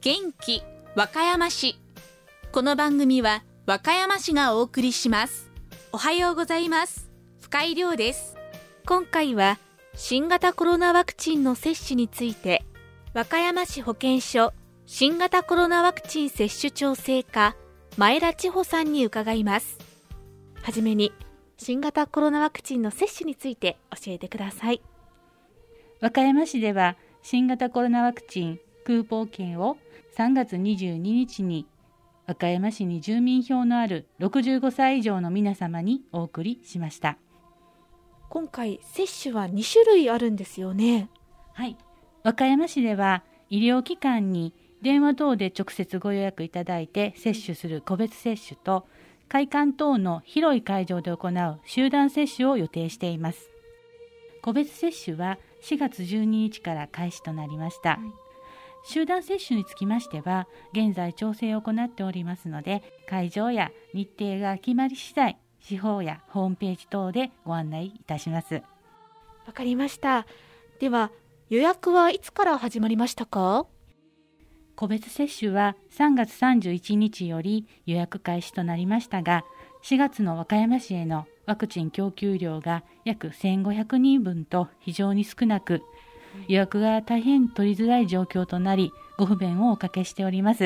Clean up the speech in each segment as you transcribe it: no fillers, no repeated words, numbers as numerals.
元気和歌山市。この番組は和歌山市がお送りします。おはようございます。深井亮です。今回は新型コロナワクチンの接種について、和歌山市保健所新型コロナワクチン接種調整課前田千穂さんに伺います。はじめに新型コロナワクチンの接種について教えてください。 和歌山市では新型コロナワクチンクーポン券を3月22日に和歌山市に住民票のある65歳以上の皆様にお送りしました。 今回接種は2種類あるんですよね。 はい、和歌山市では医療機関に電話等で直接ご予約いただいて接種する個別接種と、会館等の広い会場で行う集団接種を予定しています。個別接種は4月12日から開始となりました。集団接種につきましては現在調整を行っておりますので、会場や日程が決まり次第市報やホームページ等でご案内いたします。 わかりました。では予約はいつから始まりましたか？ 個別接種は3月31日より予約開始となりましたが、4月の和歌山市へのワクチン供給量が約1500人分と非常に少なく、予約が大変取りづらい状況となり、ご不便をおかけしております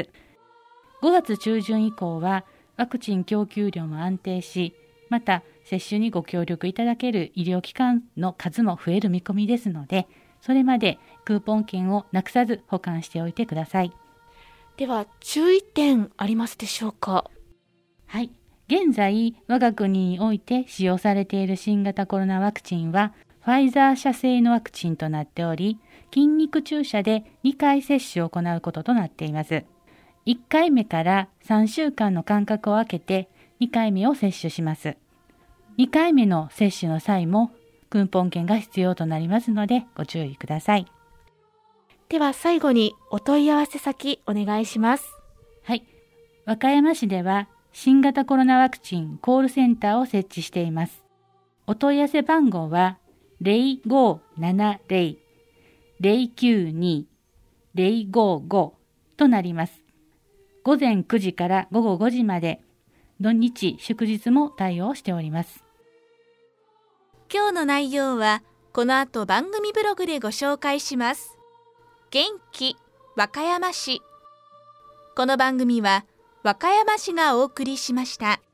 。5月中旬以降はワクチン供給量も安定し、また接種にご協力いただける医療機関の数も増える見込みですので、それまでクーポン券をなくさず保管しておいてください。 では注意点ありますでしょうか？ はい、現在我が国において使用されている新型コロナワクチンはファイザー社製のワクチンとなっており、筋肉注射で2回接種を行うこととなっています。1回目から3週間の間隔を空けて2回目を接種します。2回目の接種の際もクーポン券が必要となりますのでご注意ください。 では最後にお問い合わせ先お願いします。 はい、和歌山市では新型コロナワクチンコールセンターを設置しています。お問い合わせ番号は 0570-092-055 となります。午前9時から午後5時まで、土日祝日も対応しております。 今日の内容はこの後番組ブログでご紹介します。元気和歌山市。この番組は和歌山市がお送りしました。